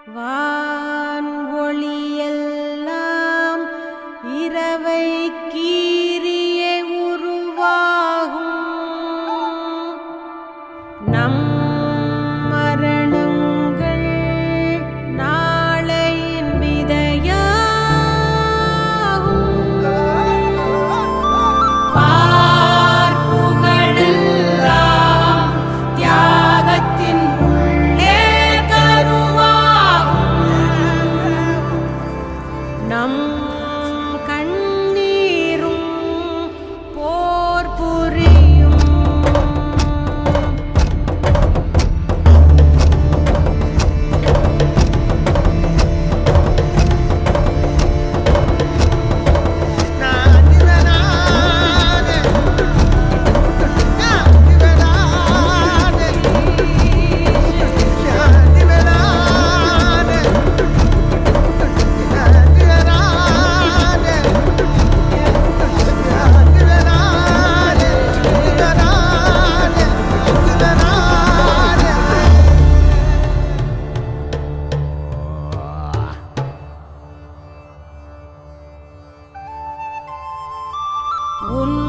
வான் ஒளியெல்லாம் இரவை கீறியே உருவாகும். நம் மரணங்கள் நாளையின் விதையாகும். பார்ப்புகளெல்லாம் தியாகத்தின் உள்ளே கருவாகும். நம் கண்ணீரும் போர் புரியும். உன்